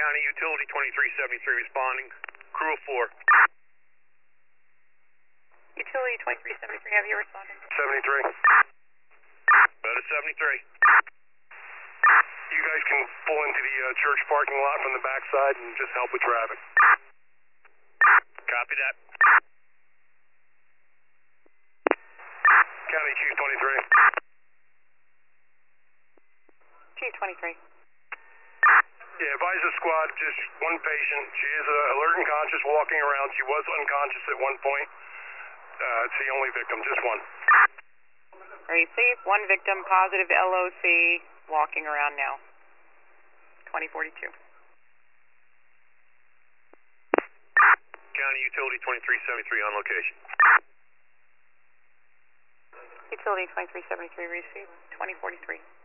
County Utility 2373 responding. Crew of 4. Utility 2373, have you responded? 73. That is 73. You guys can pull into the church parking lot from the backside and just help with traffic. Copy that. County Chief 23. Chief 23. Yeah, advise the squad, just one patient. She is alert and conscious, walking around. She was unconscious at one point. It's the only victim, just one. Receive, one victim, positive LOC, walking around now. 2042. County Utility 2373 on location. Utility 2373, receive, 2043.